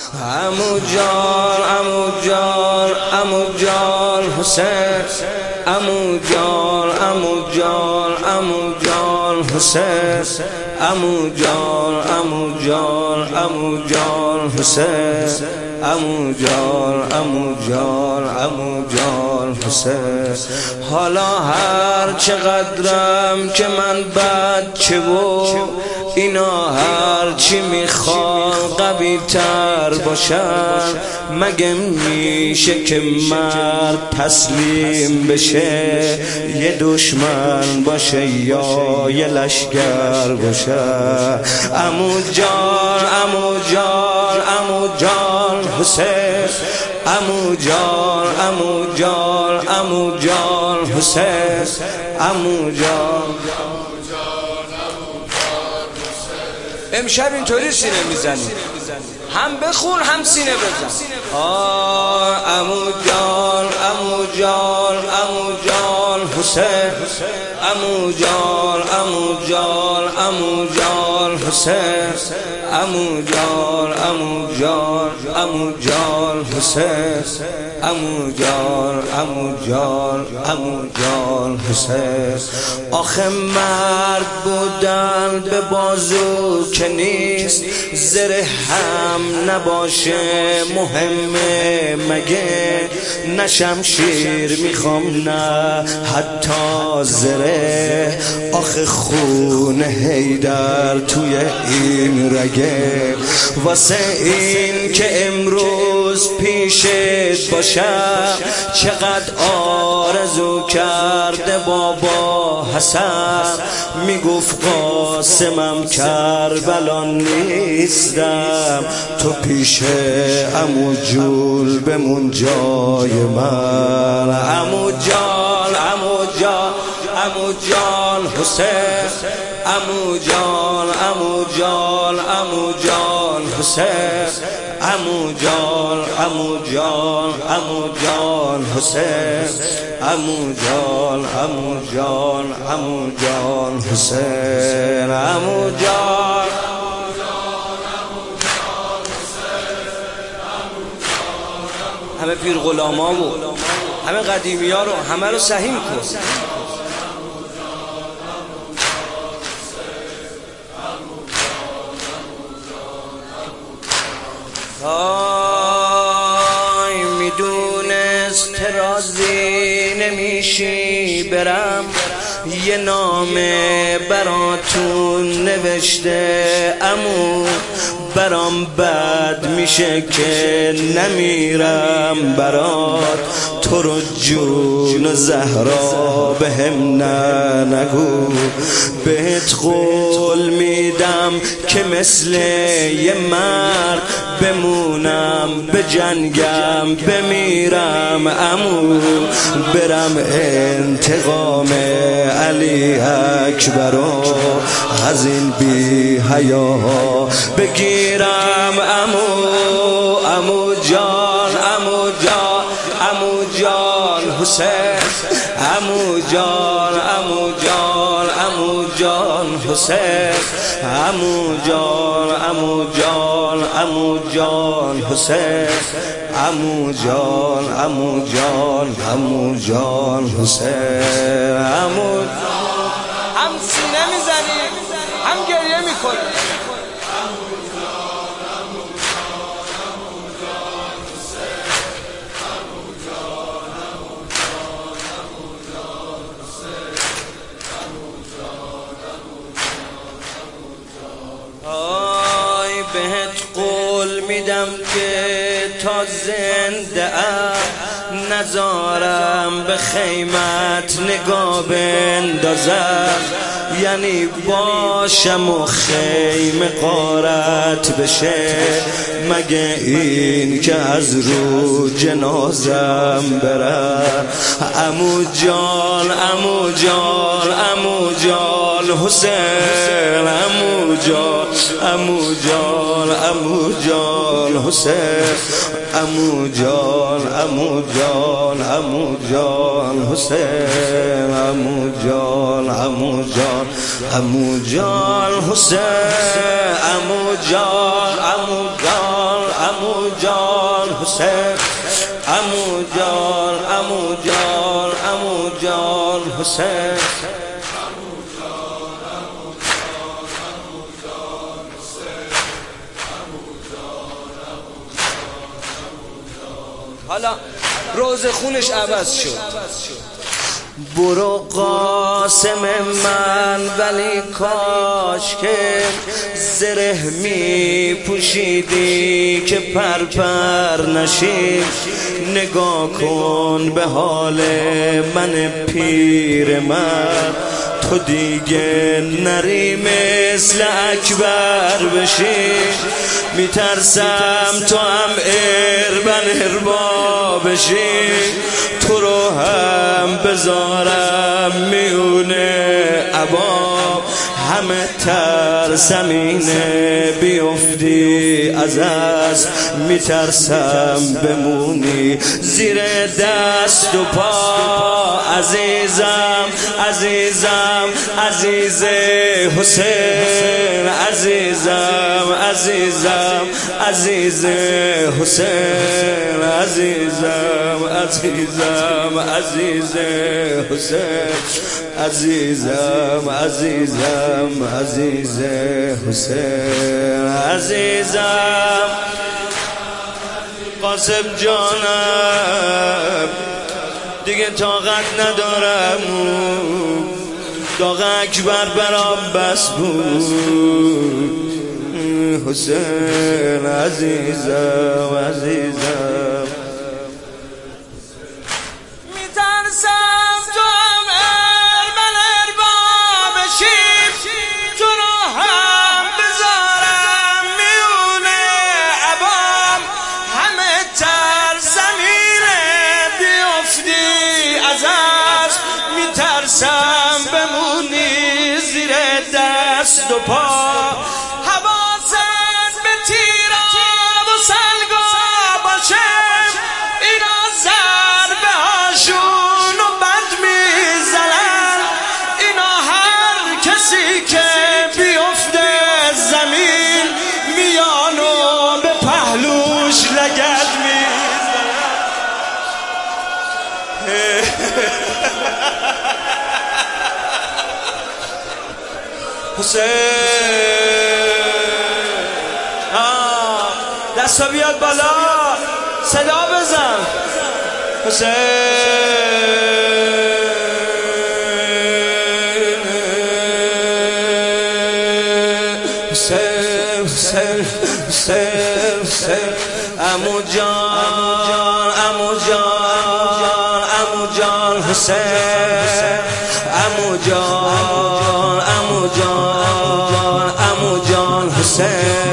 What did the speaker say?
عمو جان عمو جان عمو جان حسین عمو جان عمو جان عمو جان حسین عمو جان عمو جان عمو جان حسین عمو جان عمو جان عمو جان حسین. حالا هر چقدرم که من بچه و اینا هر چی میخوان قوی تر باشن، مگه میشه که مرد تسلیم بشه یه دشمن باشه یا یه لشگر باشه؟ عمو جان عمو جان عمو جان حسین عمو جان عمو جان عمو جان حسین عمو جان. امشب اینطوری سینه میزنی، هم بخون هم سینه بزن. عمو جان عمو جان عمو جان حسین عمو جان عمو جان عمو جان حسین عمو جان عمو جان عمو جان حسین عمو جان عمو جان عمو جان حسین. آخه مرد بودن به بازو که نیست، زره هم نباشه مهمه مگه؟ نه شمشیر میخوام نه حتی زره، آخه خون حیدر توی این رگه. واسه این که امروز پیشت باشم چقدر آرزو کرده بابا حسن، میگفت قاسمم کربلا نیستم، تو پیش عمو جول بمون جای من. عمو جان عمو جان عمو جان حسین عمو جان عمو جان عمو جان حسین عمو جان عمو جان عمو جان حسین عمو جان عمو جان عمو جان حسین عمو جان. همه پیر غلاما و همه قدیمی ها رو همه رو سهیم کن. میدونست راضی نمیشی برم، یه نامه براتون نوشته عمو، برام بد میشه که نمیرم برات، تو رو جون و زهرا بهم نگو، بهت قول میدم که مثل یه مرد بمونم بجنگم بمیرم عمو، برم انتقام علی اکبرو از این بی حیاها بگیرم عمو. عمو جان عمو جان عمو جان حسین عمو جان عمو جان عمو جان حسین عمو جان عمو جان عمو جان حسین عمو جان عمو جان عمو جان حسین عمو. هم سینه میزنی هم گریه میکنی. بهت قول میدم که تا زنده ام نزارم به خیمت نگاه بندازم، یعنی باشم و خیمه غارت بشه، مگه این که از رو جنازم برم. عمو جان عمو جان عمو جان حسین عمو جان عمو جان عمو جان حسین عمو جان عمو جان عمو جان حسین عمو جان عمو جان عمو جان حسین عمو جان عمو جان عمو جان حسین عمو جان عمو جان عمو جان حسین حالا روز خونش عوض شد. برو قاسم من ولی کاش که زره می پوشیدی که پر نشی. نگاه کن به حال من پیر من، تو دیگه نری مثل اکبر بشی. میترسم تو هم اربا بشی، تو رو هم بذارم میونه عبا. همه ترسمینه بیفتی از میترسم بمونی زیر دست و پا. عزیزم عزیزم عزیز حسین، عزیزم عزیزم عزیز حسین، عزیزم عزیزم عزیز حسین، عزیزم عزیزم عزیز حسین، عزیزم قاسم جانم دیگه طاقت ندارم، داغ اکبر برام بس بود. حسین عزیزم عزیزم میترسم تو هم اربا بشیم، تو رو هم بذارم میونه عبام. همه ترسمینه بیفتی ازش، میترسم بمونی زیر دست و پا. حواست به تیران و سنگا باشه، اینا ضربه هاشون و بد میزنن. اینا هر کسی که بیفته زمین میانو به پهلوش لگد میزنن. حسین دستا بیاد بالا، صدا بزن. حسین حسین حسین حسین حسین عمو جان عمو جان عمو جان حسین عمو جان عمو جان عمو جان حسین.